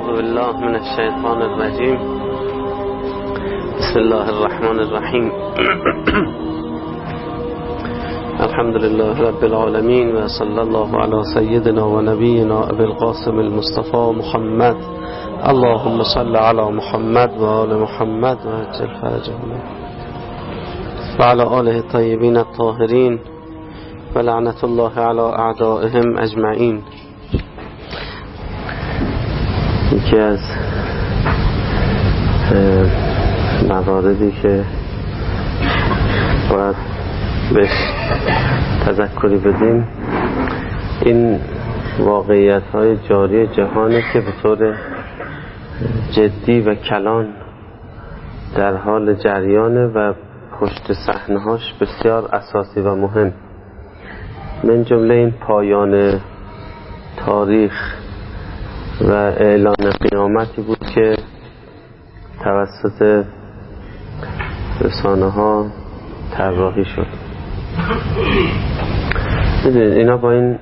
بالله من الشیطان الرجیم. بسم الله الرحمن الرحیم. الحمد لله رب العالمین و صلی الله علی سیدنا و نبینا ابی القاسم المصطفى محمد. اللهم صل علی محمد و آل محمد و عجل فرجهم و علی آله الطیبین الطاهرین و لعنت الله علی اعدائهم اجمعین. یکی از مواردی که باید بهش تذکری بدیم این واقعیت‌های جاری جهانه که به طور جدی و کلان در حال جریانه و پشت صحنه‌هاش بسیار اساسی و مهم. من جمله این پایان تاریخ و اعلان قیامتی بود که توسط رسانه‌ها طراحی شد. میدونید اینا با این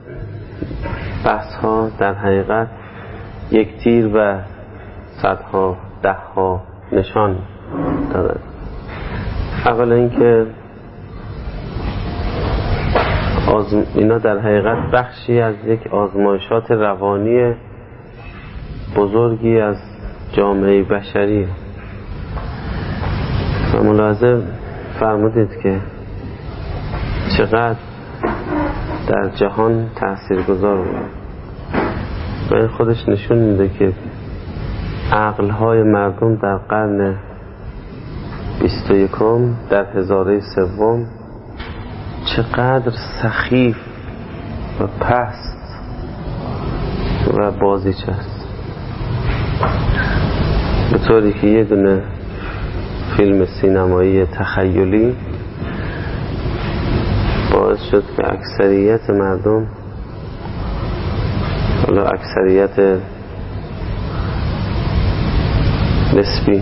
بحث‌ها در حقیقت یک تیر و صدها دهها نشان دارد. اولا اینکه اینا در حقیقت بخشی از یک آزمایشات روانی بزرگی از جامعه بشری و ملاحظه فرمودید که چقدر در جهان تاثیرگذار بود و این خودش نشون میده که عقل‌های مردم در قرن 21 در هزاره سوم چقدر سخیف و پست و بازیچه است، به طوری که یه دونه فیلم سینمایی تخیلی باعث شد که اکثریت مردم، حالا اکثریت نسبی،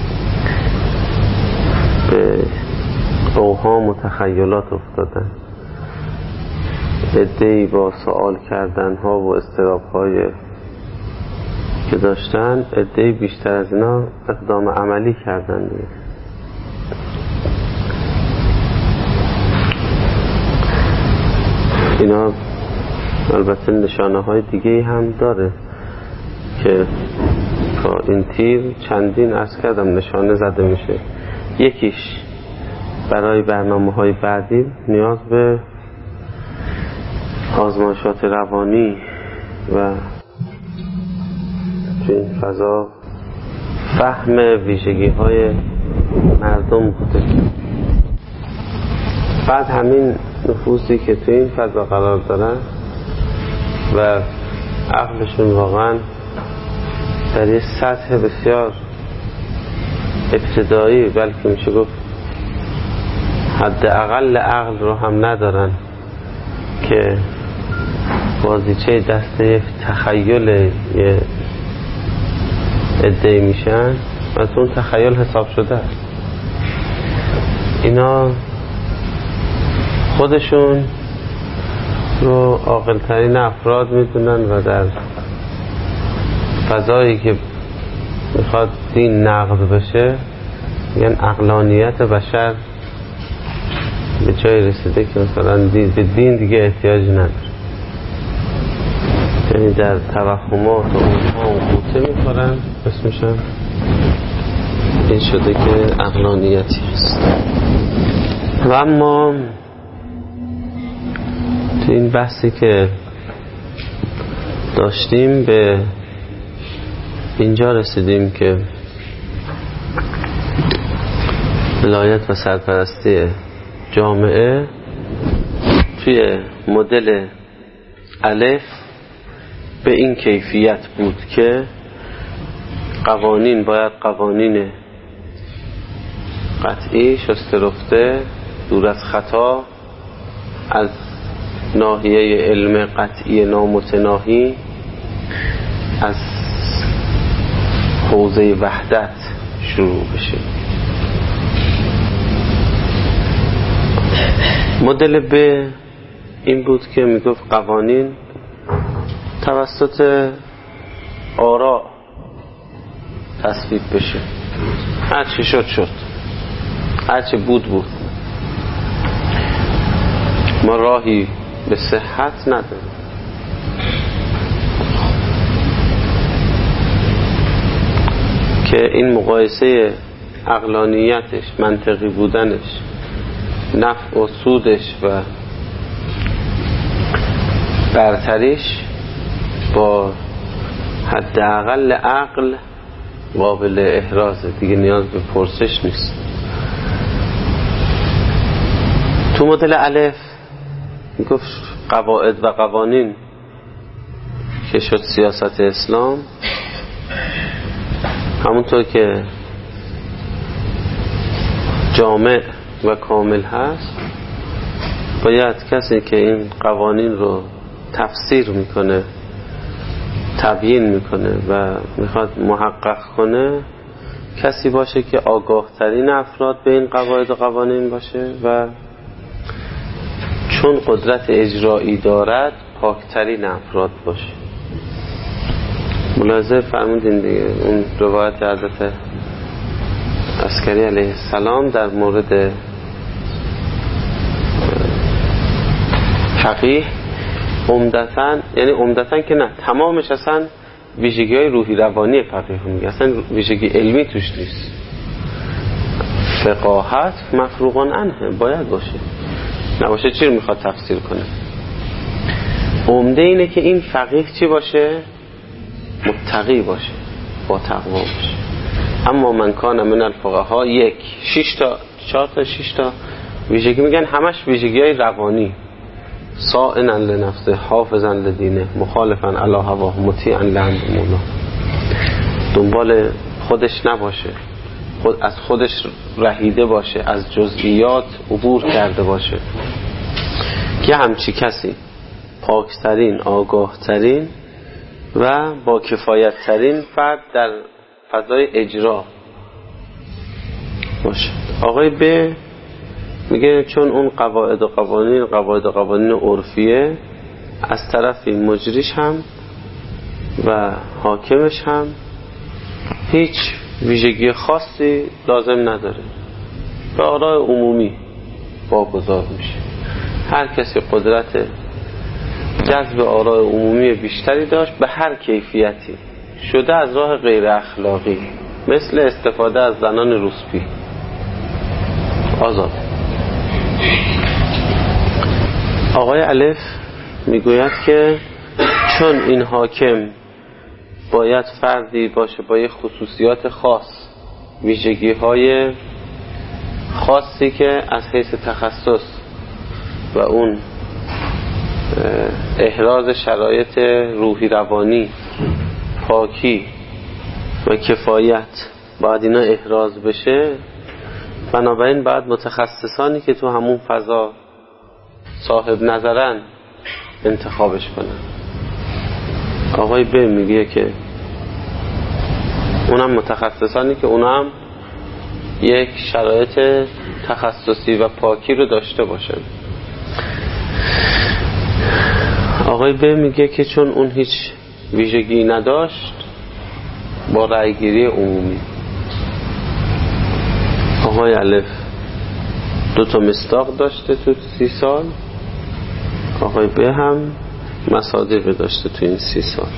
به اوهام و تخیلات افتادن. عده‌ای با سوال کردن‌ها و اضطراب‌های که داشتن، عده‌ای بیشتر از اینا اقدام عملی کردن دیگه. اینا البته نشانه‌های دیگه‌ای هم داره که تا این تیر چندین عرض کردم نشانه زده میشه. یکیش برای برنامه‌های بعدی نیاز به آزمایشات روانی و تو این فضا فهم ویژگی‌های مردم بوده. بعد همین نفوسی که تو این فضا قرار دارن و عقلشون واقعا در یک سطح بسیار ابتدایی، بلکه میشه گفت حداقل عقل رو هم ندارن که بازیچه دست یک تخیل یه عده‌ای میشن و از اون تخیل حساب شده است. اینا خودشون رو عاقل‌ترین افراد میدونن و در فضایی که میخواد دین نقض بشه میگن عقلانیت بشر به جای رسیده که مثلا به دین دیگه احتیاجی نداره. یعنی در توهمات و اوهام غوطه میخورن، اسمشم این شده که عقلانیتی هست. و اما تو این بحثی که داشتیم به اینجا رسیدیم که ولایت و سرپرستی جامعه توی مدل الف به این کیفیت بود که قوانین باید قوانین قطعی، شسته رفته، دور از خطا، از ناحیه علم قطعی نامتناهی، از حوزه وحدت شروع بشه. مدل ب این بود که میگفت قوانین توسط آراء تصویب بشه، هر چی شد شد، هر چی بود. ما راهی به صحت نداریم. که این مقایسه عقلانیتش، منطقی بودنش، نفع و سودش و برتریش با حداقل عقل قابل احرازه، دیگه نیاز به پرسش نیست. تو مدل الف میگفت قواعد و قوانین که شد سیاست اسلام، همونطور که جامع و کامل هست، باید کسی که این قوانین رو تفسیر میکنه، تبیین میکنه و میخواد محقق کنه، کسی باشه که آگاه ترین افراد به این قواعد و قوانین باشه و چون قدرت اجرایی دارد پاکترین افراد باشه. ملاحظه فرمودین دیگه اون روایت حضرت عسکری علیه السلام در مورد فقیه عمدتاً، یعنی عمدتاً که نه، تمامش اصلا ویژگی های روحی روانی فقیه میگه، اصلا ویژگی علمی توش نیست. فقاهت مفروغان عنه، باید باشه، نباشه چی رو میخواد تفسیر کنه؟ عمده اینه که این فقیه چی باشه؟ متقی باشه، با تقوا باشه. اما من کان من الفقها 4 تا 6 تا ویژگی میگن، همش ویژگی های روانی. صائنا لنفسه، حافظا لدینه، مخالفا علی هواه، مطیعا لامر مولا. دنبال خودش نباشه، از خودش رهیده باشه، از جزئیات عبور کرده باشه. که همچی کسی پاکترین، آگاهترین و با کفایت ترین فرد در فضای اجرا باشه. آقای ب میگه چون اون قواعد و قوانین عرفیه، از طرفی مجریش هم و حاکمش هم هیچ ویژگی خاصی لازم نداره، به آراء عمومی واگذار میشه. هر کسی قدرت جذب آراء عمومی بیشتری داشت به هر کیفیتی، شده از راه غیر اخلاقی، مثل استفاده از زنان روسپی، آزاد. آقای الف میگوید که چون این حاکم باید فردی باشه با یه خصوصیات خاص، ویژگی های خاصی که از حیث تخصص و اون احراز شرایط روحی روانی، پاکی و کفایت، باید اینا احراز بشه. بنابراین باید متخصصانی که تو همون فضا صاحب نظرن انتخابش کنن. آقای ب میگه که اونم متخصصانی که اونم یک شرایط تخصصی و پاکی رو داشته باشن. آقای ب میگه که چون اون هیچ ویژگی نداشت، با رأیگیری عمومی. آقای الف 2 مصداق داشته تو 30 سال، آقای ب هم مصادیق داشته تو این 30 سال.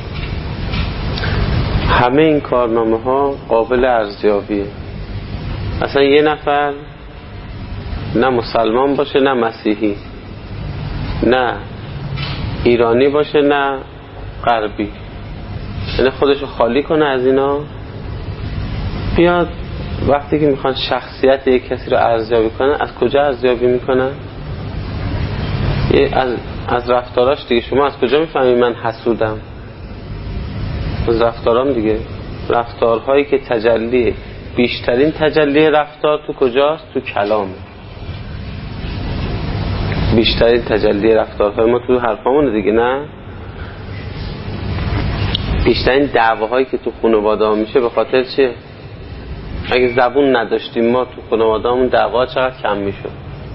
همه این کارنامه ها قابل ارزیابیه. اصلا یه نفر نه مسلمان باشه نه مسیحی، نه ایرانی باشه نه غربی، یعنی خودشو خالی کنه از اینا، بیاد وقتی که میخوان شخصیت یک کسی رو ارزیابی کنن، از کجا ارزیابی میکنن؟ از رفتاراش دیگه. شما از کجا میفهمی من حسودم؟ از رفتارام دیگه. رفتارهایی که بیشترین تجلی رفتار تو کجاست؟ تو کلامه. بیشترین تجلی رفتارهای ما تو حرفامونه دیگه، نه؟ بیشترین دعواهایی که تو خانواده ها میشه به خاطر چیه؟ اگه زبون نداشتیم ما تو خانواده همون دعوا چقدر کم میشد.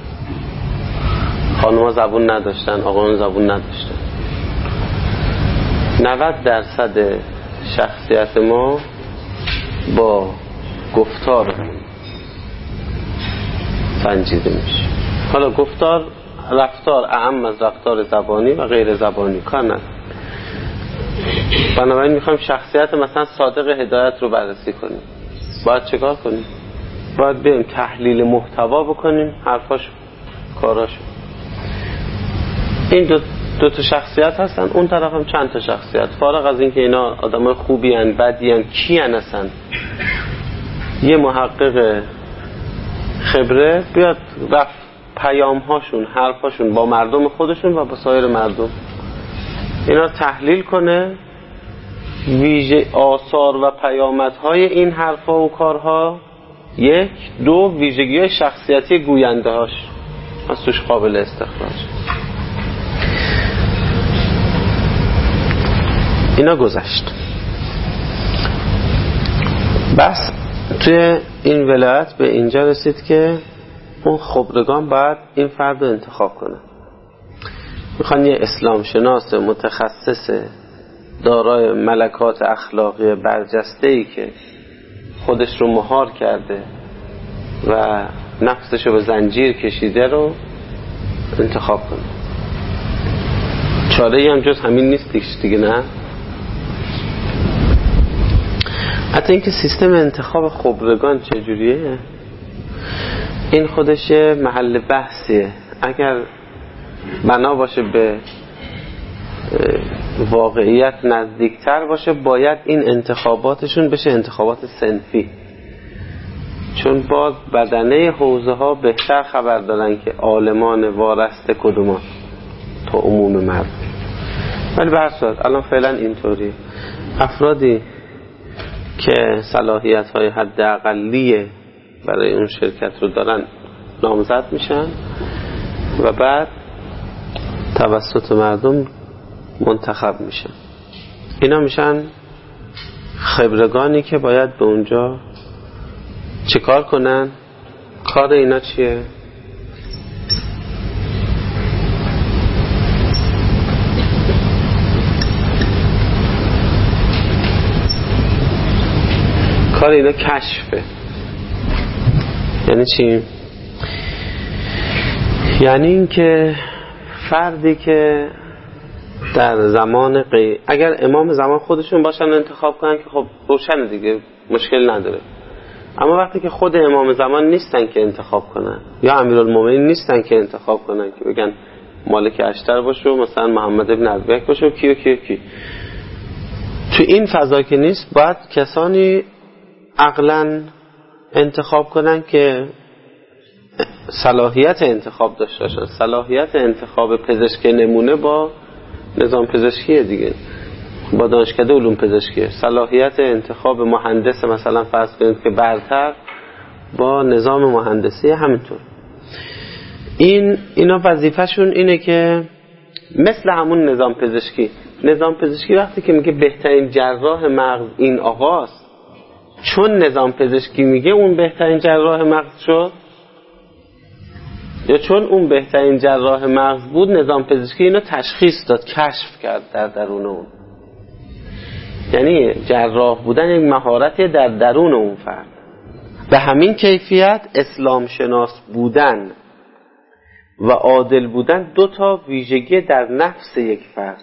خانوما زبون نداشتن، آقایون زبون نداشتن. 90% شخصیت ما با گفتارمون سنجیده میشه. حالا گفتار، رفتار اعم از رفتار زبانی و غیر زبانی کار نداره. بنابراین میخوایم شخصیت مثلا صادق هدایت رو بررسی کنیم. باید چیکار کنیم؟ باید بریم تحلیل محتوا بکنیم، حرفاش، کاراشو. این دو تا شخصیت هستن، اون طرف هم چند تا شخصیت. فارغ از اینکه اینا آدمای خوبی ان، بدی ان، کی ان هستن، یه محقق خبره بیاد رفت پیامهاشون، حرفاشون با مردم خودشون و با سایر مردم اینا رو تحلیل کنه، ویژه آثار و پیامدهای این حرفا و کارها، یک، دو، ویژگی‌های شخصیتی گوینده هاش از توش قابل استخراج. اینا گذشت. بس توی این ولایت به اینجا رسید که اون خبرگان باید این فرد رو انتخاب کنه. میخوان یه اسلام شناس متخصص دارای ملکات اخلاقی برجسته‌ای که خودش رو مهار کرده و نفسش رو به زنجیر کشیده رو انتخاب کنه. چاره‌ای هم جز همین نیست دیگه، نه؟ حتی اینکه سیستم انتخاب خبرگان چجوریه این خودش محل بحثیه. اگر بنا باشه به واقعیت نزدیکتر باشه، باید این انتخاباتشون بشه انتخابات صنفی، چون باز بدنه حوزه ها بهتر خبر دارن که عالمان وارسته کدومان تا عموم مردم. ولی به هر صورت الان فعلا اینطوری افرادی که صلاحیت های حداقلیه برای اون شرکت رو دارن نامزد میشن و بعد توسط مردم منتخب میشن. اینا میشن خبرگانی که باید به اونجا چه کار کنن؟ کار اینا چیه؟ کار اینا کشفه. یعنی چی؟ یعنی این که فردی که در زمان اگر امام زمان خودشون باشن انتخاب کنن که خب روشن دیگه، مشکل نداره. اما وقتی که خود امام زمان نیستن که انتخاب کنن یا امیرالمومنین نیستن که انتخاب کنن که بگن مالک اشتر باشه و مثلا محمد ابن ابیبکر باشه و کی تو این فضا که نیست، باید کسانی عقلاً انتخاب کنن که صلاحیت انتخاب داشته باشن. صلاحیت انتخاب پزشک نمونه با نظام پزشکیه دیگه، با دانشکده علوم پزشکیه. صلاحیت انتخاب مهندس مثلا فرض کنید که برتر با نظام مهندسی همینطور. اینا وظیفه‌شون اینه که مثل همون نظام پزشکی وقتی که میگه بهترین جراح مغز این آقاست، چون نظام پزشکی میگه اون بهترین جراح مغز شد، یا چون اون بهترین جراح مغز بود نظام پزشکی اینو تشخیص داد، کشف کرد در درون اون. یعنی جراح بودن یک مهارتی در درون اون فرد. به همین کیفیت اسلام شناس بودن و عادل بودن دو تا ویژگی در نفس یک فرد.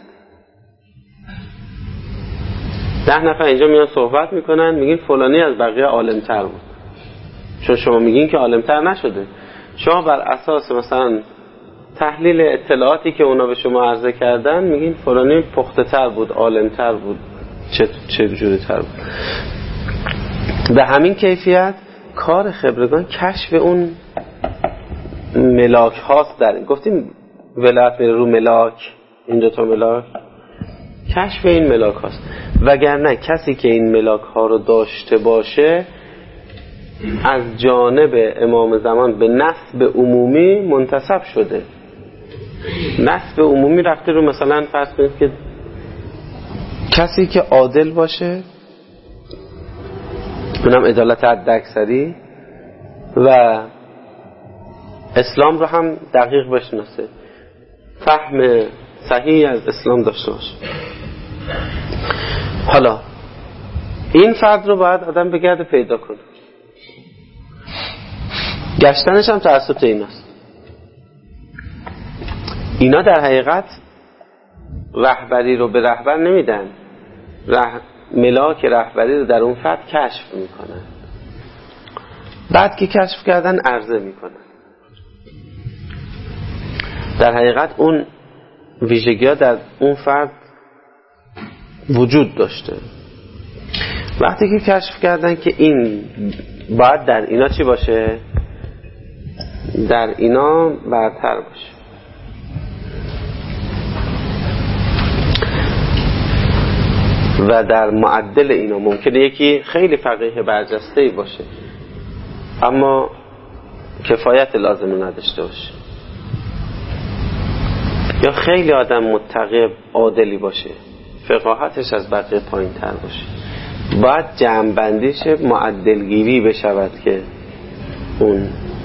10 نفر اینجا میان صحبت میکنن، میگین فلانی از بقیه عالم‌تر بود، چون شما میگین که عالم‌تر نشده. شما بر اساس مثلا تحلیل اطلاعاتی که اونا به شما عرضه کردن میگین فلانی پخته‌تر بود، عالم‌تر بود، چه جوری تر بود. به همین کیفیت کار خبرگان کشف اون ملاک هاست. در گفتیم ولایت میره رو ملاک، این دو تا ملاک، کشف این ملاک هاست. وگرنه کسی که این ملاک ها رو داشته باشه از جانب امام زمان به نسب عمومی منتسب شده. نسب عمومی رفته رو مثلا فرض کنید که کسی که عادل باشه، اونم عدالت حداکثری، و اسلام رو هم دقیق بشناسه، فهم صحیح از اسلام داشته باشه. حالا این فرد رو باید آدم بگرده پیدا کنه. گشتنش هم توسط ایناست. اینا در حقیقت رهبری رو به رهبر نمیدن، ملاک رهبری رو در اون فرد کشف میکنن. بعد که کشف کردن عرضه میکنن. در حقیقت اون ویژگی ها در اون فرد وجود داشته. وقتی که کشف کردن که این باید در اینا چی باشه؟ در اینا برتر باشه. و در معدل اینا ممکنه یکی خیلی فقیه برجسته‌ای باشه اما کفایت لازم نداشته باشه، یا خیلی آدم متقی عادلی باشه فقاهتش از بقیه پایین تر باشه. باید جمع‌بندیش معدلگیری بشود که اون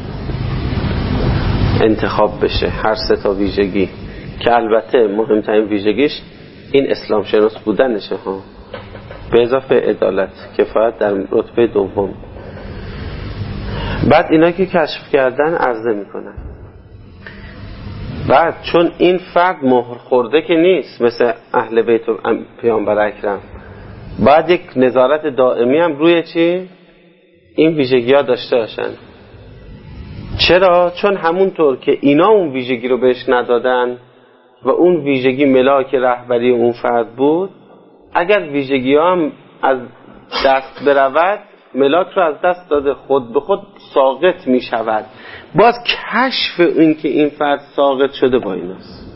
انتخاب بشه. هر سه تا ویژگی که البته مهمترین ویژگیش این اسلام شناس بودنشه ها، به اضافه عدالت، کفایت در رتبه دوم. بعد اینا که کشف کردن عرضه میکنن. بعد چون این فرد مهر خورده که نیست مثل اهل بیت پیامبر اکرم، باید یک نظارت دائمی هم روی چی؟ این ویژگی ها داشته باشن. چرا؟ چون همونطور که اینا اون ویژگی رو بهش ندادن و اون ویژگی ملاک رهبری اون فرد بود، اگر ویژگی ها هم از دست برود ملاک رو از دست داده، خود به خود ساقط می شود. باز کشف این که این فرد ساقط شده با ایناست.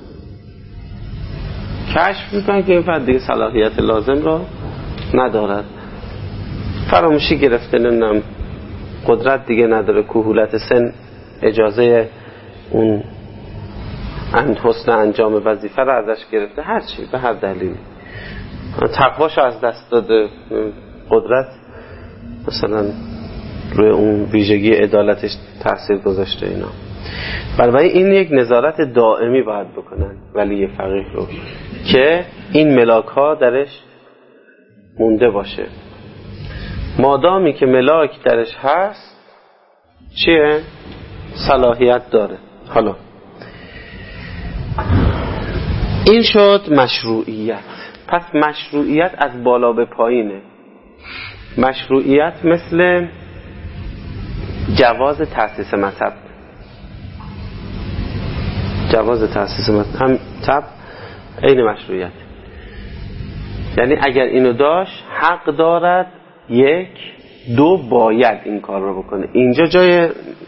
کشف میکنن که این فرد دیگه صلاحیت لازم را ندارد، فراموشی گرفته، نمیدونم قدرت دیگه نداره، کهولت سن اجازه اون حسن انجام وظیفه رو ازش گرفته، هر چی به هر دلیلی، تقواشو از دست داده، قدرت مثلا روی اون ویژگی عدالتش تاثیر گذاشته. اینا برای این یک نظارت دائمی باید بکنن ولی فقیه رو که این ملاک ها درش مونده باشه. مادامی که ملاک درش هست چیه؟ صلاحیت داره. حالا این شد مشروعیت. پس مشروعیت از بالا به پایینه. مشروعیت مثل جواز تأسیس مذهب. جواز تأسیس مذهب عین مشروعیت. یعنی اگر اینو داشت حق دارد، یک، دو، باید این کار رو بکنه. اینجا جای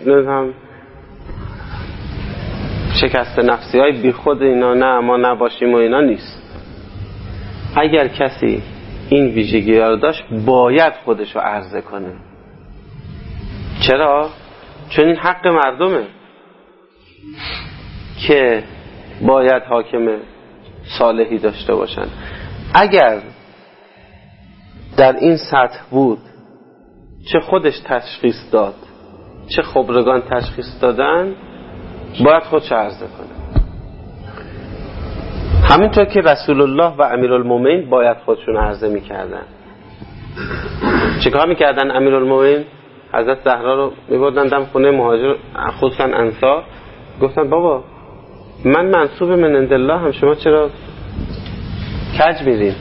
شکست نفسی های بی خود اینا نه ما نباشیم و اینا نیست. اگر کسی این ویژگی رو داشت باید خودشو عرضه کنه. چرا؟ چون این حق مردمه که باید حاکم صالحی داشته باشن. اگر در این سطح بود چه خودش تشخیص داد چه خبرگان تشخیص دادن باید خودش عرضه کنه. همینطور که رسول الله و امیرالمومنین باید خودشون عرضه میکردن. چیکار میکردن امیرالمومنین؟ حضرت زهرا رو میبردن دم خونه مهاجر خصوصا انصار، گفتن بابا من منصوب من عند الله هم، شما چرا کج میرین؟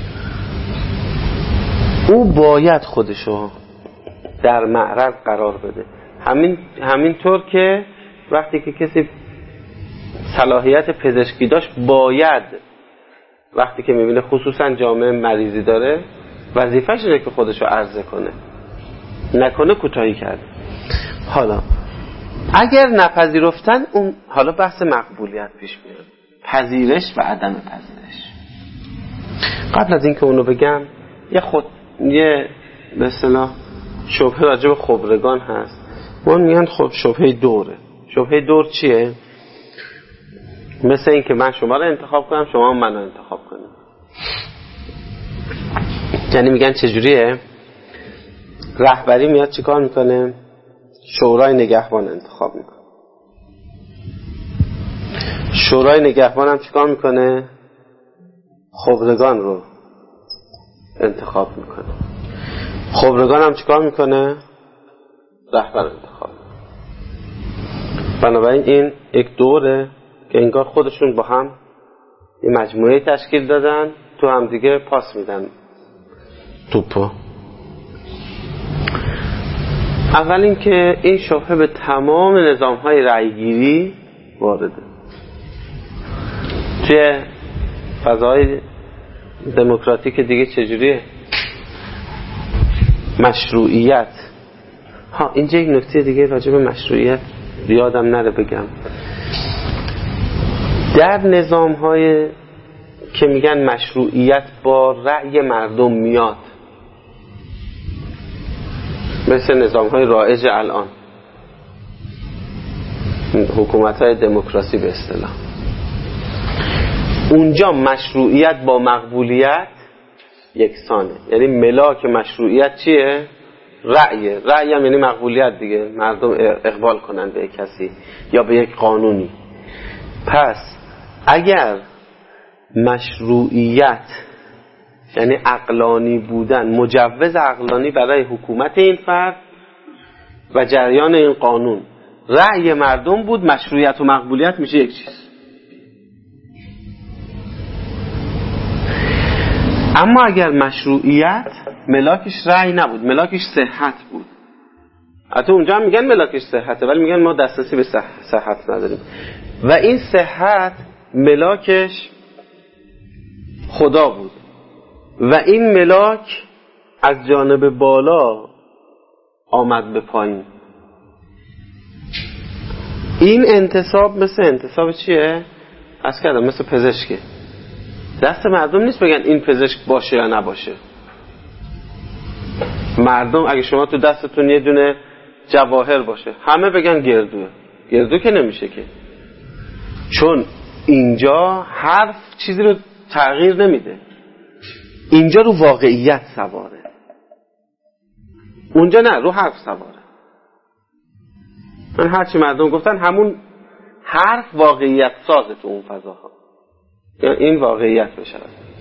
او باید خودشو در معرض قرار بده. همینطور که وقتی که کسی صلاحیت پزشکی داشت باید وقتی که میبینه خصوصا جامعه مریضی داره وظیفه‌ش اینه که خودشو عرضه کنه، نکنه کوتاهی کرده. حالا اگر نپذیرفتن اون حالا بحث مقبولیت پیش میاد، پذیرش و عدم پذیرش. قبل از اینکه اونو بگم یه به اصطلاح شبهه راجع به خبرگان هست. اون میگن خب شبهه دوره. شبهه دور چیه؟ مثل این که من شما رو انتخاب کنم شما منو انتخاب کنیم. یعنی میگن چجوریه؟ رهبری میاد چیکار میکنه؟ شورای نگهبان انتخاب میکنه. شورای نگهبان هم چیکار میکنه؟ خبرگان رو انتخاب میکنه. خبرگان هم چیکار میکنه؟ رهبر انتخاب. بنابراین این یک دوره که انگار خودشون با هم یه مجموعه تشکیل دادن، تو هم دیگه پاس میدن توپو. اول این که این شبهه به تمام نظام‌های رأی‌گیری وارده. توی فضای دموکراتیک دیگه چجوریه؟ مشروعیت. اینجا یک نکته دیگه راجع به مشروعیت یادم نره بگم. در نظام‌های که میگن مشروعیت با رأی مردم میاد، مثل نظام‌های رایج الان، حکومت‌های دموکراسی به اصطلاح، اونجا مشروعیت با مقبولیت یکسانه. یعنی ملاک مشروعیت چیه؟ رأی هم یعنی مقبولیت دیگه، مردم اقبال کنن به کسی یا به یک قانونی. پس اگر مشروعیت یعنی عقلانی بودن، مجوز عقلانی برای حکومت این فرد و جریان این قانون رأی مردم بود، مشروعیت و مقبولیت میشه یک چیز. اما اگر مشروعیت ملاکش رأی نبود، ملاکش صحت بود، حتی اونجا هم میگن ملاکش صحته، ولی میگن ما دسترسی به صحت نداریم، و این صحت ملاکش خدا بود و این ملاک از جانب بالا آمد به پایین. این انتصاب مثل انتصاب چیه؟ از کردم مثل پزشکه. دست مردم نیست بگن این پزشک باشه یا نباشه. مردم اگه شما تو دستتون یه دونه جواهر باشه، همه بگن گردوه. گردو که نمیشه که، چون اینجا حرف چیزی رو تغییر نمیده، اینجا رو واقعیت سواره، اونجا نه، رو حرف سواره. من هرچی مردم گفتن همون حرف واقعیت سازه تو اون فضاها، یا این واقعیت بشه.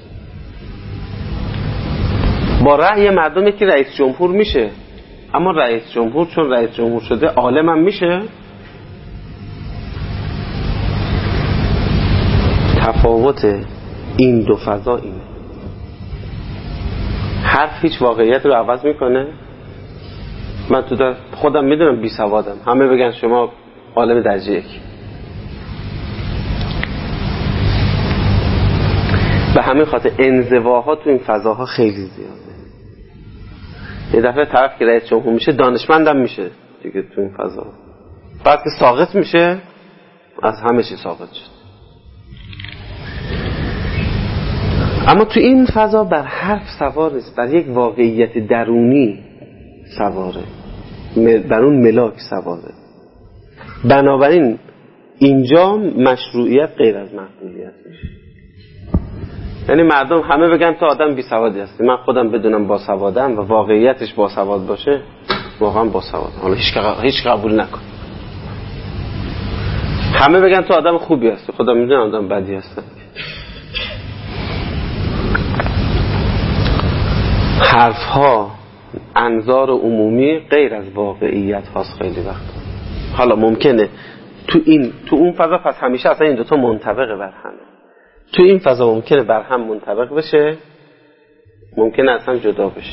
با رأی مردم یکی رئیس جمهور میشه، اما رئیس جمهور چون رئیس جمهور شده عالم هم میشه. تفاوت این دو فضا اینه. حرف هیچ واقعیت رو عوض میکنه. من تو خودم میدونم بی سوادم، همه بگن شما عالم درجه یک. به همین خاطر انزواها تو این فضاها خیلی زیاده. یه دفعه طرف که رئیس جمهور میشه دانشمندم میشه دیگه تو این فضا، بعد که ساقط میشه از همه چی ساقط شد. اما تو این فضا بر حرف سوار نیست، بر یک واقعیت درونی سواره، بر اون ملاک سواره. بنابراین اینجا مشروعیت غیر از مقبولیت میشه. یعنی مردم همه بگن تو آدم بی سوادی هستی، من خودم بدونم با سوادم و واقعیتش با سواد باشه، واقعا با سواد، حالا هیچ قبول نکن. همه بگن تو آدم خوبی هستی، خودم میدونم آدم بدی هستم. حرف ها انظار عمومی غیر از واقعیت هاست خیلی وقت. حالا ممکنه تو اون فضا پس همیشه اصلا این دوتا منطبقه بر همه. تو این فضا ممکنه بر هم منطبق بشه، ممکنه اصلا جدا بشه.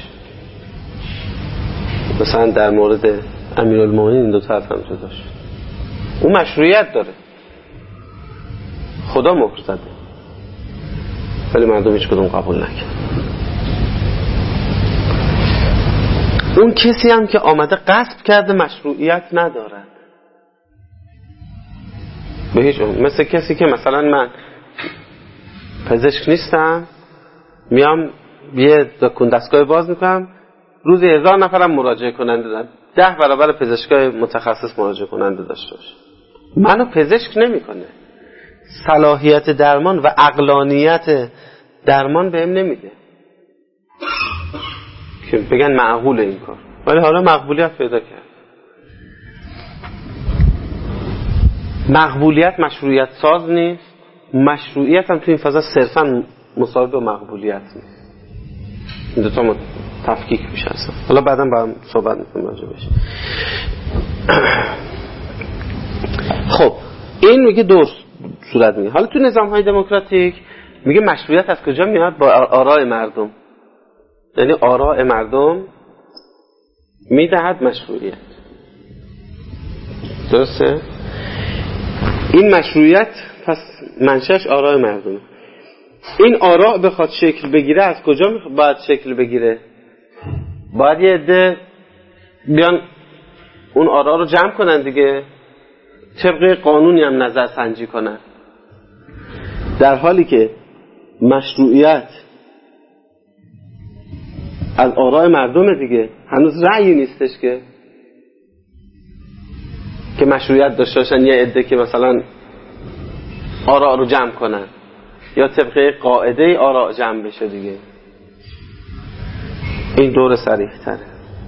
مثلا در مورد امیرالمومنین این دوتا اصلا جدا شد. اون مشروعیت داره، خدا مهر زده، ولی مردم هیچ کدوم قبول نکرد. اون کسی هم که آمده غصب کرده مشروعیت ندارد به هیچ عنوان. مثل کسی که مثلا من پزشک نیستم، میام یه دستگاه باز میکنم، روزی 1000 نفرم مراجعه کننده دارم، 10 برابر پزشکای متخصص مراجعه کننده داشته باشه. منو پزشک نمیکنه، صلاحیت درمان و عقلانیت درمان بهم نمیده که بگن معقول این کار، ولی حالا مقبولیت پیدا کرد. مقبولیت مشروعیت ساز نیست، مشروعیت هم تو این فضا صرفا مساوی با مقبولیت نیست. این دوتا تفکیک میشه اصلا. حالا بعدا با هم صحبت میکنیم راجع بهش. خب این میگه دور صورت میگه. حالا تو نظام‌های دموکراتیک میگه مشروعیت از کجا میاد؟ با آراء مردم. یعنی آراء مردم میدهد مشروعیت. درسته؟ این مشروعیت پس منشأش آراء مردم. این آراء بخواد شکل بگیره از کجا باید شکل بگیره؟ باید یه عده بیان اون آراء رو جمع کنن دیگه، طبق قانونی هم نظر سنجی کنن. در حالی که مشروعیت از آراء مردمه دیگه، هنوز رأیی نیستش که مشروعیت داشته باشن یه عده که مثلا آراء رو جمع کنن یا طبق قاعده آراء جمع بشه دیگه. این دور صریح تره.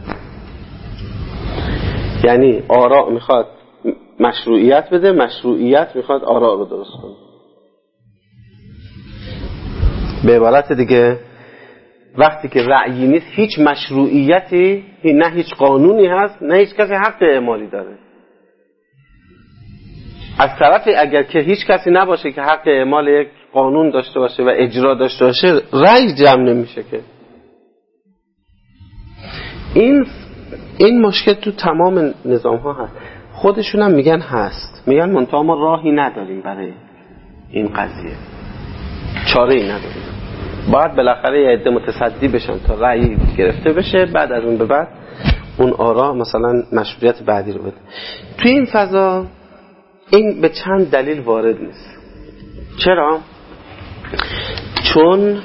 یعنی آراء میخواد مشروعیت بده، مشروعیت میخواد آراء رو درست کنه. به عبارت دیگه وقتی که رأیی نیست، هیچ مشروعیتی، نه هیچ قانونی هست، نه هیچ کسی حق اعمالی داره. از طرفی اگر که هیچ کسی نباشه که حق اعمال یک قانون داشته باشه و اجرا داشته باشه، رأی جمع نمیشه که. این مشکل تو تمام نظام ها هست. خودشون هم میگن هست، میگن منتها ما راهی نداریم برای این قضیه، چاره ای نداریم. باید بالاخره یه عده متصدی بشن تا رأی گرفته بشه، بعد از اون به بعد اون آرا مثلا مشروعیت بعدی رو بده. توی این فضا این به چند دلیل وارد نیست. چرا؟ چون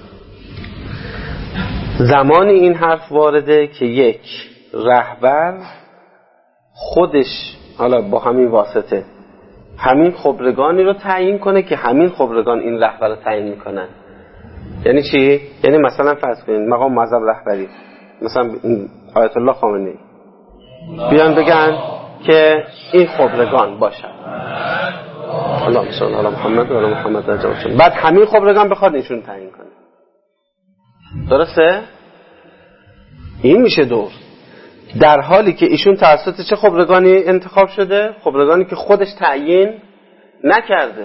زمانی این حرف وارده که یک رهبر خودش حالا با همین واسطه همین خبرگانی رو تعیین کنه که همین خبرگان این رهبر رو تعیین میکنن. یعنی چی؟ یعنی مثلا فرض کنید مقام مذهب رهبری، مثلا آیت الله خامنه‌ای بیان بگن که این خبرگان باشن، اللهم صل علی محمد و علی محمد اجمعین، بعد همین خبرگان بخواد ایشون تعیین کنه. درسته؟ این میشه دور. در حالی که ایشون توسط چه خبرگانی انتخاب شده؟ خبرگانی که خودش تعیین نکرده.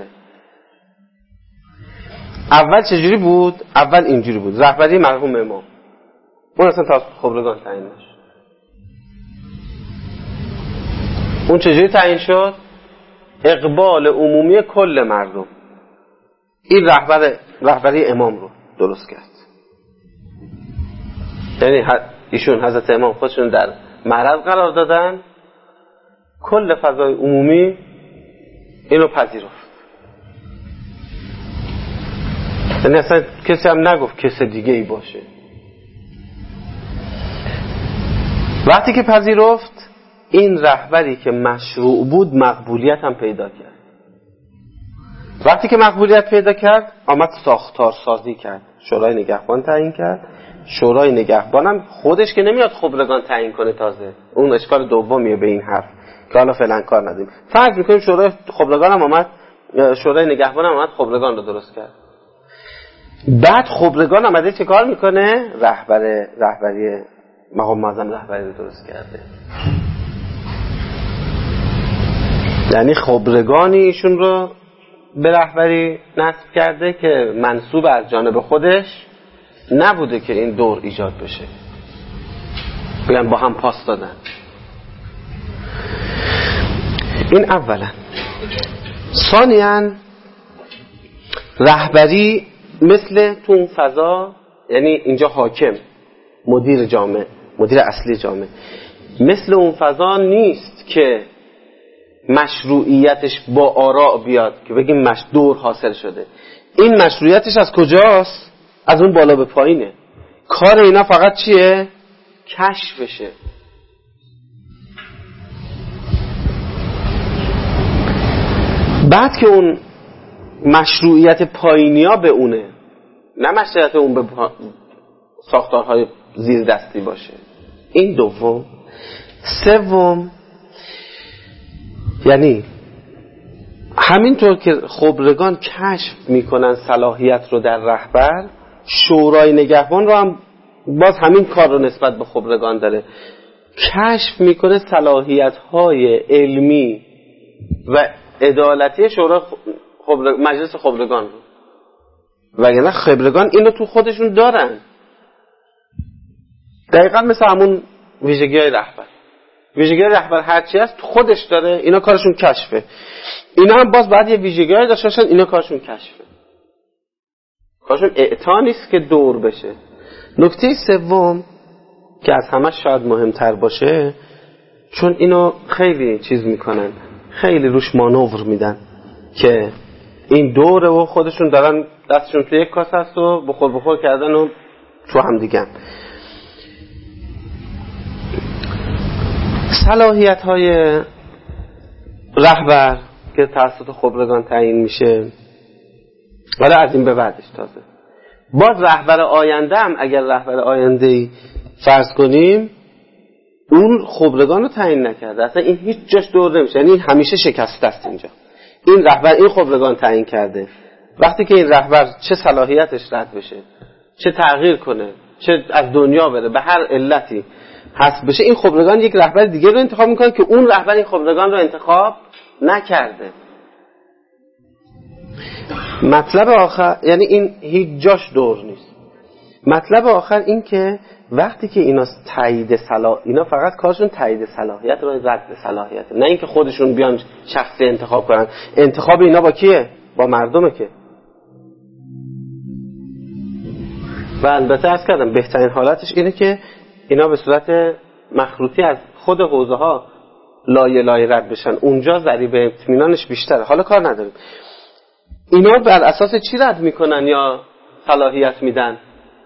اول چجوری بود؟ اول اینجوری بود، رهبری مرحوم امام، اون اصلا توسط خبرگان تعیین نشد. اون چجوری تعیین شد؟ اقبال عمومی کل مردم. این رهبری امام رو درست کرد. یعنی ایشون حضرت امام خودشون در معرض قرار دادن، کل فضای عمومی اینو پذیرفت. یعنی اصلا کسی هم نگفت کسی دیگه ای باشه. وقتی که پذیرفت، این رهبری که مشروع بود مقبولیت هم پیدا کرد. وقتی که مقبولیت پیدا کرد، آمد ساختار سازی کرد، شورای نگهبان تعیین کرد. شورای نگهبان هم خودش که نمیاد خبرگان تعیین کنه، تازه اون اشکال دومیه به این حرف که حالا فعلا کار نداریم. فرض میکنیم شورای خبرگان هم آمد، شورای نگهبان هم آمد خبرگان رو درست کرد. بعد خبرگان آمده چه کار میکنه؟ رهبری مقام معظم رهبری رو درست کرده. یعنی خبرگانی ایشون رو به رهبری نصب کرده که منسوب از جانب خودش نبوده که این دور ایجاد بشه، بگن با هم پاس دادن. این اولا. ثانیاً رهبری مثل تو اون فضا، یعنی اینجا حاکم، مدیر جامعه، مدیر اصلی جامعه، مثل اون فضا نیست که مشروعیتش با آراء بیاد که بگیم دور حاصل شده. این مشروعیتش از کجاست؟ از اون بالا به پایینه. کار اینا فقط چیه؟ کشفشه. بعد که اون مشروعیت پایینیا به اونه، نه مشروعیت اون به ساختارهای زیر دستی باشه. این دوم. سوم، یعنی همینطور که خبرگان کشف میکنن صلاحیت رو در رهبر، شورای نگهبان رو هم باز همین کار رو نسبت به خبرگان داره، کشف میکنه صلاحیت‌های علمی و عدالتی شورای مجلس خبرگان رو، وگرنه خبرگان اینو تو خودشون دارن. دقیقا مثل همون ویژگی‌های رهبر. ویژگی‌های رهبر هرچی هست تو خودش داره، اینا کارشون کشفه. اینا هم باز باید یه ویژگی‌های داشته باشن، اینا کارشون کشفه. کارشون اعطا نیست که دور بشه. نکته سوم که از همش شاید مهمتر باشه، چون اینو خیلی چیز میکنن، خیلی روش مانور میدن که این دوره و خودشون دارن دستشون توی یک کاسه است و بخور کردن و تو هم دیگه. صلاحیت های رهبر که توسط خبرگان تعیین میشه، ولی از این به بعدش تازه باز رهبر آینده هم اگر رهبر آینده‌ای فرض کنیم اون خبرگان رو تعیین نکرده، اصلا این هیچ جاش دور نمیشه، یعنی همیشه شکسته است. اینجا این رهبر این خبرگان تعیین کرده، وقتی که این رهبر چه صلاحیتش رد بشه، چه تغییر کنه، چه از دنیا بره، به هر علتی حذف بشه، این خبرگان یک رهبر دیگه رو انتخاب میکنه که اون رهبر این خبرگان رو انتخاب نکرده. مطلب آخر، یعنی این هیچ جاش دور نیست. مطلب آخر این که وقتی که اینا اینا فقط کارشون تایید صلاحیت رو، رد صلاحیت، نه اینکه خودشون بیان شخصی انتخاب کنن. انتخاب اینا با کیه؟ با مردمه که. و البته عرض کردم بهترین حالتش اینه که اینا به صورت مخروطی از خود حوزه ها لایه رد بشن، اونجا ضریب اطمینانش بیشتره. حالا کار نداریم اینا بر اساس چی رد میکنن یا صلاحیت میدن.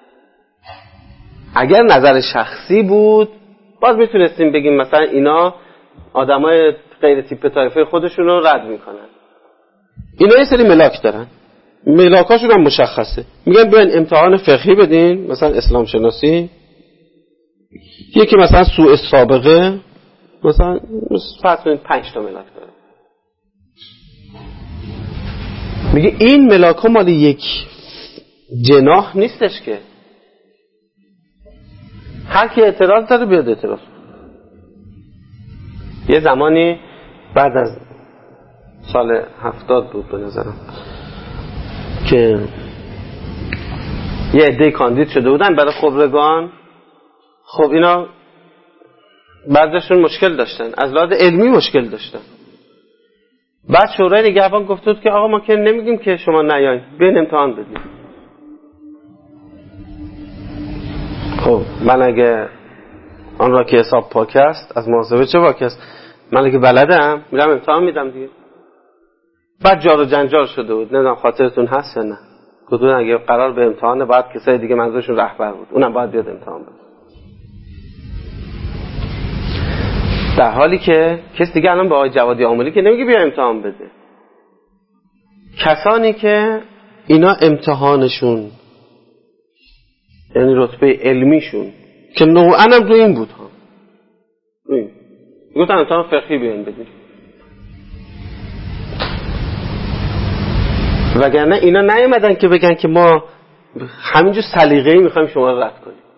اگر نظر شخصی بود باز میتونستیم بگیم مثلا اینا آدمای غیر تیپ طایفه خودشون رو رد میکنن. اینا یه سری ملاک دارن، ملاکاشون هم مشخصه، میگن بیاین امتحان فقهی بدین، مثلا اسلام شناسی، یکی مثلا سوء سابقه، مثلا فرض کنید 5 تا ملاک داره. میگه این ملاک ها مال یک جناح نیستش که هر کی اعتراض داره بیاد اعتراض. یه زمانی بعد از سال 70 بود به نظرم که یه عده کاندید شده بودن برای خبرگان. خب اینا بعضیشون مشکل داشتن، از لحاظ علمی مشکل داشتن. بعد شورای نگهبان گفت بود که آقا ما که نمیگیم که شما نیاین، بیاین امتحان بدید. خب من اگه آن را که حساب پاک است از محاسبه چه پاک است، من اگه بلدم میرم امتحان میدم دیگه. بعد جار و جنجال شده بود، نمیدونم خاطرتون هست یا نه، گفتن اگه قرار به امتحانه باید کسای دیگه منظورشون رهبر بود، اونم باید بیاد امتحان بده. در حالی که کس دیگه الان به آقای جوادی عاملی که نمیگه بیا امتحان بده. کسانی که اینا امتحانشون یعنی رتبه علمیشون که نوعاً هم رو این بود ها، گفتن امتحان فقهی بیاین بدید، وگرنه اینا نیومدن که بگن که ما همینجور سلیقه‌ای میخوایم شما رو رد کنیم.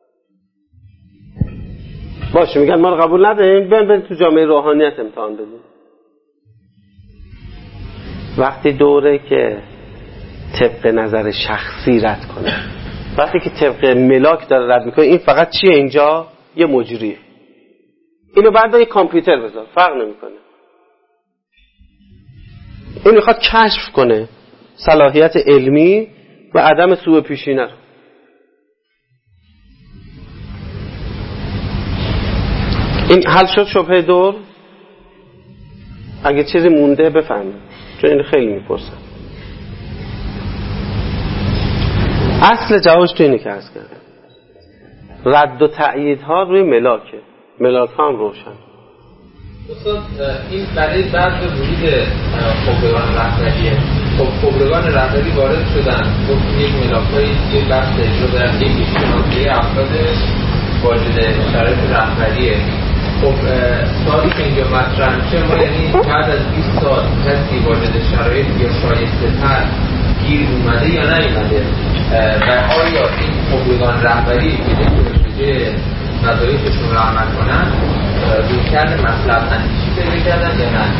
باشه میگن ما رو قبول نداریم، بیاین تو جامعه روحانیت امتحان بدیم. وقتی دوره که طبق نظر شخصی رد کنه، وقتی که طبق ملاک داره رد میکنه، این فقط چیه اینجا؟ یه مجریه. اینو بعد با یه کامپیوتر بذار، فرق نمیکنه. این میخواد کشف کنه صلاحیت علمی و عدم سوء پیشینه رو. این حل شد شبهه دور؟ اگه چیزی مونده بفهمید، چون این خیلی میپرسن. اصل جوابش تو اینه که عرض کردم، رد و تأییدها روی ملاکه، ملاک ها هم روشن. استاد این برای بعد ورود خبرگان رهبریه. خب خبرگان رهبری وارد شدن، گفت یک ملاک‌های یک بحث اجرا دارن، یک شناسایی افراد واجد شرایط رهبریه. خب سوالی که اینجا مطرح میشه، ما یعنی بعد از 20 سال کسی واجد شرایط یا شایسته تر گیر اومده یا نیومده و آیا این خبرگان رهبری که وظایفشون رو عمل کنن رویکرد مطلب اندیشی پیدا کردن یا نه؟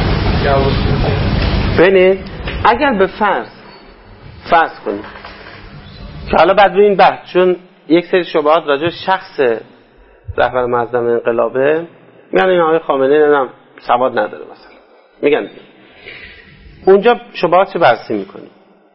ببینید اگر به فرض کنیم که حالا بعد روی این بحث، چون یک سری شبهات راجع شخص رهبر معظم انقلابه، میگن این آقای خامنه‌ای نمیدونم سواد نداره مثلا، میگن اونجا شبهات چه بررسی میکنیم.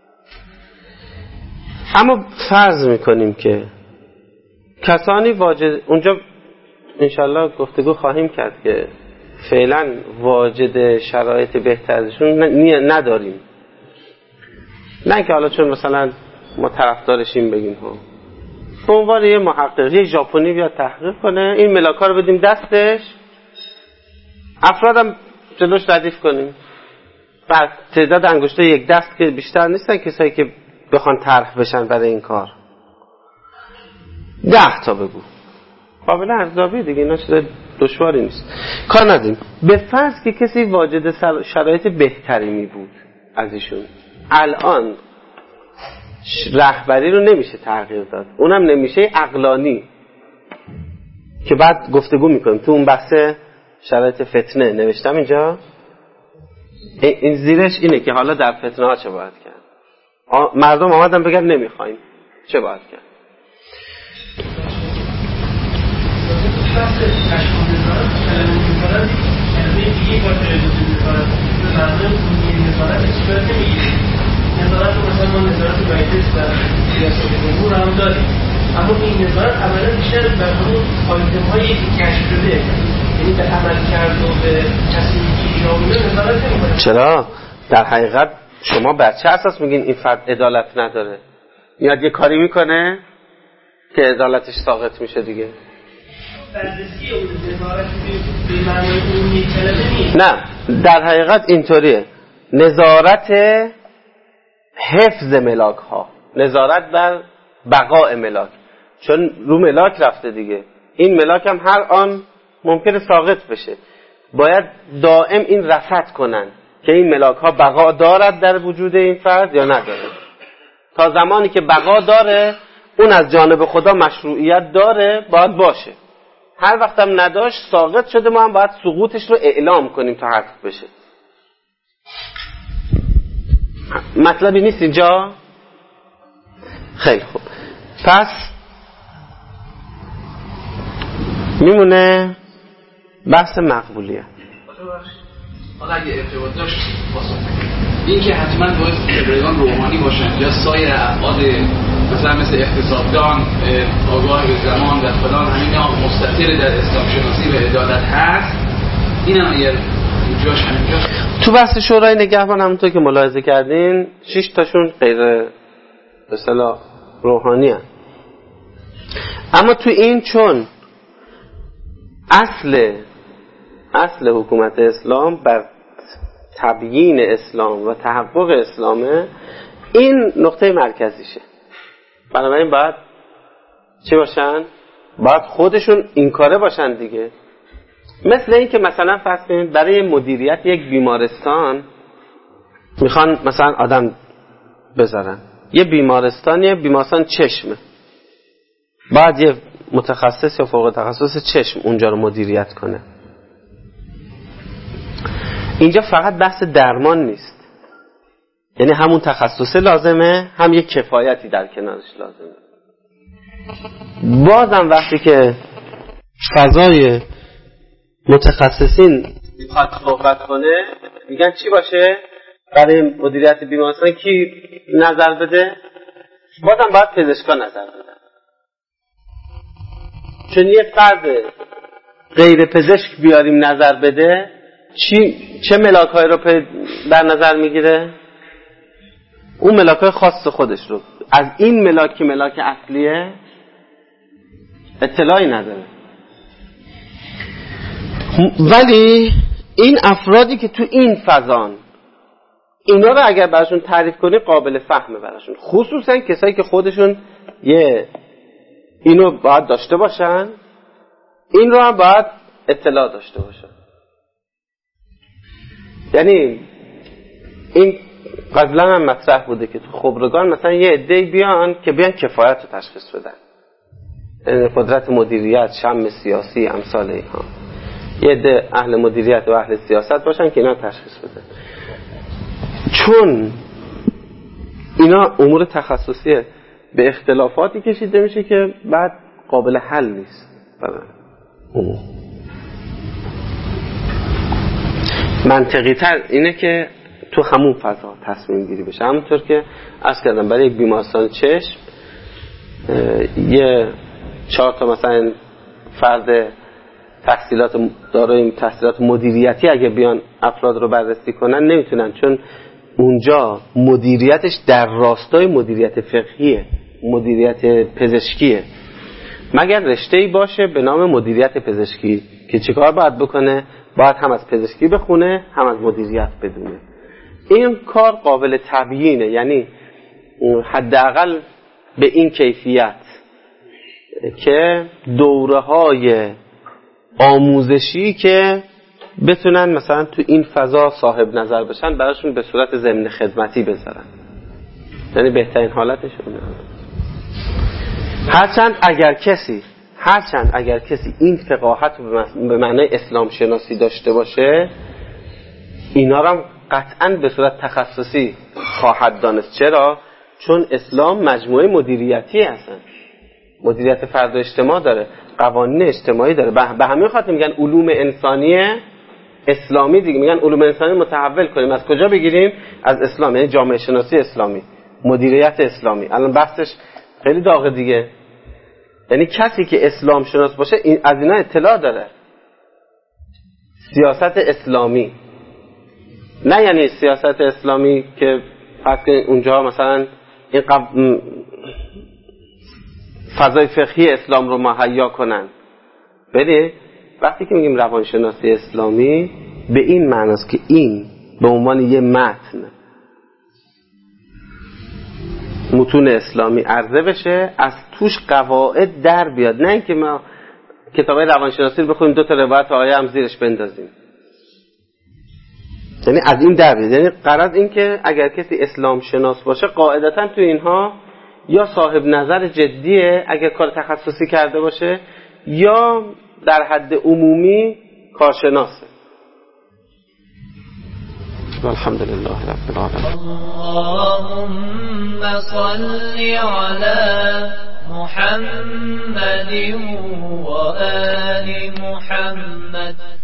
اما فرض میکنیم که کسانی واجد، اونجا انشالله گفتگو خواهیم کرد که فعلا واجد شرایط بهترشون نداریم، نه که حالا چون مثلا ما طرفدارشیم بگیم ها، به عنوان یه محقق یک ژاپنی بیاد تحقیق کنه، این ملاکا رو بدیم دستش، افرادم جلوش ردیف کنیم، بعد تعداد انگشته یک دست که بیشتر نیستن کسایی که بخوان طرح بشن برای این کار، 10 تا بگو، قابل ارزیابی دیگه، اینا چیز دشواری نیست، کار نداریم. به فرض که کسی واجد شرایط بهتری می بود از ایشون، الان رهبری رو نمیشه تغییر داد، اونم نمیشه عقلانی که بعد گفتگو میکنیم. تو اون بحث شرایط فتنه نوشتم اینجا، این زیرش اینه که حالا در فتنه ها چه باید کرد. مردم آمدن بگن نمیخوایم، چه باید کرد؟ نظارت رو مثلا ما نظارت بایدس و ریاست جمهور هم داریم، اما این نظارت عملا بیشتر بر اون آیتم‌هایی که کشف شده، یعنی به عمل کرد و به تصمیم‌گیری جامعه نظارت نمی‌کنه. چرا؟ در حقیقت شما بر چه اساس میگین این فرد عدالت نداره؟ میاد یه کاری میکنه که عدالتش ساقط میشه دیگه. بررسی اون نظارت به معنای اون یک کلمه نیست. نه، در حقیقت اینطوریه. نظارت حفظ ملاک ها، نظارت بر بقاء ملاک، چون رو ملاک رفته دیگه، این ملاک هم هر آن ممکنه ساقط بشه، باید دائم این رصد کنن که این ملاک ها بقا دارد در وجود این فرد یا نداره. تا زمانی که بقا داره، اون از جانب خدا مشروعیت داره، باید باشه. هر وقت هم نداشت، ساقط شده، ما هم باید سقوطش رو اعلام کنیم تا حقق بشه. مطلبی نیست اینجا؟ خیلی خوب. پس میمونه بحث مقبولیت. حالا اگه ارتباط داشت این که حتما باید خبرگان روحانی باشن یا سایر افراد مثلا مثل اقتصاددان، آگاه به زمان و فلان، همین ها مستقر در اسلام شناسی و عدالت هست، این هم اگر جاش همینجاش. تو بحث شورای نگهبان همونطور که ملاحظه کردین 6 تاشون غیر به اصطلاح روحانی هست. اما تو این چون اصل حکومت اسلام بر تبیین اسلام و تحقق اسلامه، این نقطه مرکزیشه. بنابراین باید چی باشن؟ باید خودشون این کاره باشن دیگه. مثل این که مثلا فرض کنید برای مدیریت یک بیمارستان میخوان مثلا آدم بذارن، یه بیمارستان چشمه، باید یه متخصص یا فوق تخصص چشم اونجا رو مدیریت کنه. اینجا فقط بحث درمان نیست، یعنی همون تخصصه لازمه، هم یک کفایتی در کنارش لازمه. بازم وقتی که فضای متخصصین میخواد صحبت کنه، میگن چی باشه برای مدیریت بیمارستان، کی نظر بده؟ بازم باید پزشکا نظر بده، چون یه فرد غیر پزشک بیاریم نظر بده، چه ملاک‌های رو در نظر میگیره؟ اون ملاک‌های خاص خودش رو. از این ملاک اصلیه اطلاعی نداره. ولی این افرادی که تو این فضان، اینا رو اگر براشون تعریف کنی قابل فهمه براشون، خصوصا کسایی که خودشون اینو باید داشته باشن، این رو هم باید اطلاع داشته باشن. یعنی این قبلا هم مطرح بوده که تو خبرگان مثلا یه عده‌ای بیان که بیان کفایت رو تشخیص بدن، قدرت مدیریت، شم سیاسی، امثال اینها. یه عده اهل مدیریت و اهل سیاست باشن که اینا تشخیص بدن. چون اینا امور تخصصیه به اختلافاتی کشیده میشه که بعد قابل حل نیست. منطقی تر اینه که تو همون فضا تصمیم گیری بشه. همونطور که عرض کردم برای یک بیمارستان چشم یه 4 تا مثلا فرد دارای تحصیلات مدیریتی اگه بیان افراد رو بررسی کنن نمیتونن، چون اونجا مدیریتش در راستای مدیریت فقهیه، مدیریت پزشکیه، مگر رشته‌ای باشه به نام مدیریت پزشکی که چیکار باید بکنه؟ باید هم از پزشکی بخونه هم از مدیریت بدونه. این کار قابل تبیینه، یعنی حداقل به این کیفیت که دوره‌های آموزشی که بتونن مثلا تو این فضا صاحب نظر بشن براشون به صورت ضمن خدمتی بذارن، یعنی بهترین حالتشون. هرچند اگر کسی این فقاهت رو به معنای اسلام شناسی داشته باشه، اینا رو قطعاً به صورت تخصصی خواهد دانست. چرا؟ چون اسلام مجموعه مدیریتی هستن، مدیریت فرد و اجتماع داره، قوانین اجتماعی داره. به همین خاطر میگن علوم انسانی اسلامی دیگه، میگن علوم انسانی متحول کنیم. از کجا بگیریم؟ از اسلام، یعنی جامعه شناسی اسلامی، مدیریت اسلامی. الان بحثش خیلی داغه دیگه، یعنی کسی که اسلام شناس باشه از اینا اطلاع داره. سیاست اسلامی، نه یعنی سیاست اسلامی که فقط اونجا مثلا این فضای فقهی اسلام رو مهیا کنن. بله، وقتی که میگیم روانشناسی اسلامی به این معناست که این به عنوان یه متن متون اسلامی عرضه بشه، از توش قواعد در بیاد، نه اینکه ما کتابای روانشناسی رو بخونیم 2 تا روایت آیه هم زیرش بندازیم. یعنی از این در بیاد. یعنی غرض این که اگر کسی اسلام شناس باشه قاعدتاً تو اینها یا صاحب نظر جدیه اگر کار تخصصی کرده باشه، یا در حد عمومی کارشناسه. والحمدلله رب العالمین. اللهم صل على محمد و آل محمد